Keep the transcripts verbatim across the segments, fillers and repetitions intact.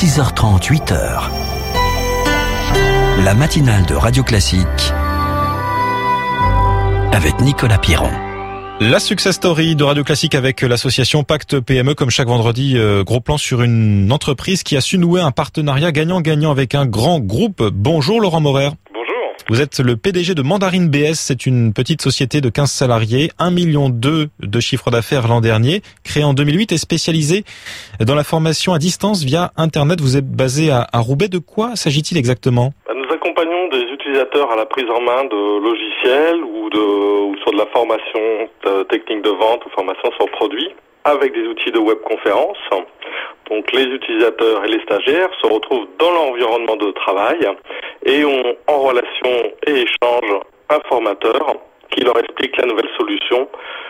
six heures trente, huit heures. La matinale de Radio Classique avec Nicolas Piron. La success story de Radio Classique avec l'association Pacte P M E. Comme chaque vendredi, euh, gros plan sur une entreprise qui a su nouer un partenariat gagnant-gagnant avec un grand groupe. Bonjour Laurent Maurer. Bonjour. Vous êtes le P D G de Mandarine B S. C'est une petite société de quinze salariés, un virgule deux million de chiffre d'affaires l'an dernier, créée en deux mille huit et spécialisée dans la formation à distance via Internet. Vous êtes basé à, à Roubaix. De quoi s'agit-il exactement ? Nous accompagnons des utilisateurs à la prise en main de logiciels ou, de, ou sur de la formation de technique de vente ou formation sur produits avec des outils de webconférence. Donc les utilisateurs et les stagiaires se retrouvent dans l'environnement de travail et ont en relation et échange un formateur qui leur explique la nouvelle solution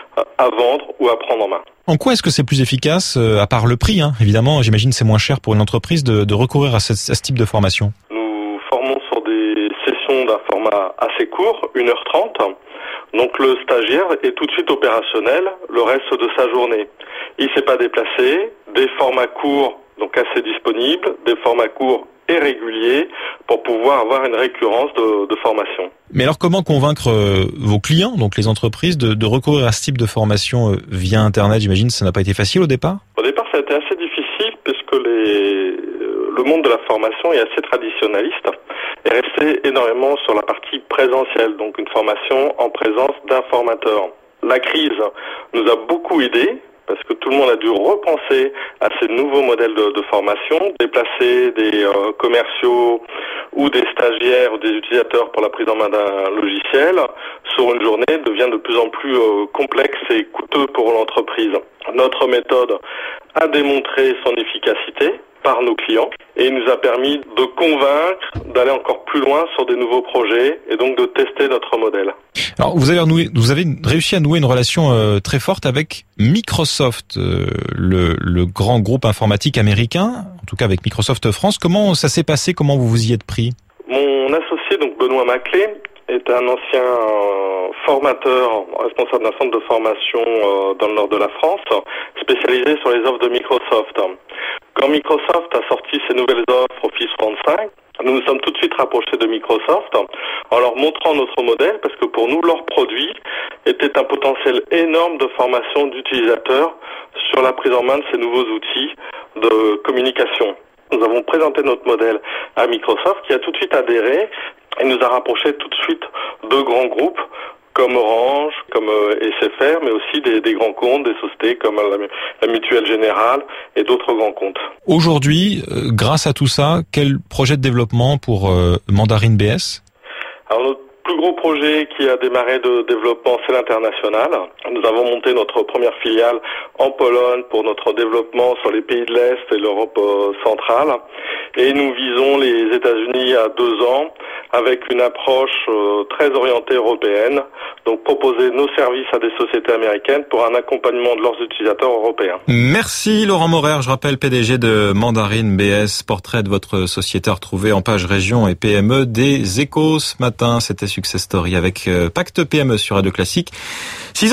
à vendre ou à prendre en main. En quoi est-ce que c'est plus efficace, euh, à part le prix, hein, évidemment, j'imagine que c'est moins cher pour une entreprise de, de recourir à ce, à ce type de formation? Nous formons sur des sessions d'un format assez court, une heure trente. Donc le stagiaire est tout de suite opérationnel le reste de sa journée. Il ne s'est pas déplacé, des formats courts, donc assez disponibles, des formats courts et réguliers pour pouvoir avoir une récurrence de, de formation. Mais alors comment convaincre euh, vos clients, donc les entreprises, de, de recourir à ce type de formation euh, via Internet? J'imagine que ça n'a pas été facile au départ? Au départ, ça a été assez difficile puisque les, le monde de la formation est assez traditionnaliste et resté énormément sur la partie présentielle, donc une formation en présence d'un formateur. La crise nous a beaucoup aidés, parce que tout le monde a dû repenser à ces nouveaux modèles de, de formation, déplacer des euh, commerciaux ou des stagiaires ou des utilisateurs pour la prise en main d'un logiciel sur une journée devient de plus en plus euh, complexe et coûteux pour l'entreprise. Notre méthode a démontré son efficacité par nos clients et il nous a permis de convaincre d'aller encore plus loin sur des nouveaux projets et donc de tester notre modèle. Alors vous avez, noué, vous avez réussi à nouer une relation euh, très forte avec Microsoft, euh, le, le grand groupe informatique américain, en tout cas avec Microsoft France. Comment ça s'est passé? Comment vous vous y êtes pris? Mon associé, donc Benoît Maclé, est un ancien euh, formateur, responsable d'un centre de formation euh, dans le nord de la France, spécialisé sur les offres de Microsoft. Quand Microsoft a sorti ses nouvelles offres Office trente-cinq, nous nous sommes tout de suite rapprochés de Microsoft en leur montrant notre modèle parce que pour nous, leur produit était un potentiel énorme de formation d'utilisateurs sur la prise en main de ces nouveaux outils de communication. Nous avons présenté notre modèle à Microsoft qui a tout de suite adhéré et nous a rapprochés tout de suite de grands groupes comme Orange, comme S F R, mais aussi des, des grands comptes, des sociétés comme la, la Mutuelle Générale et d'autres grands comptes. Aujourd'hui, euh, grâce à tout ça, quel projet de développement pour euh, Mandarine B S? Alors notre plus gros projet qui a démarré de développement, c'est l'international. Nous avons monté notre première filiale en Pologne pour notre développement sur les pays de l'Est et l'Europe centrale. Et nous visons les États-Unis à deux ans avec une approche euh, très orientée européenne, donc proposer nos services à des sociétés américaines pour un accompagnement de leurs utilisateurs européens. Merci Laurent Maurer, je rappelle P D G de Mandarine B S, portrait de votre société retrouvé en page région et P M E des Échos ce matin. C'était Success Story avec Pacte P M E sur Radio Classique.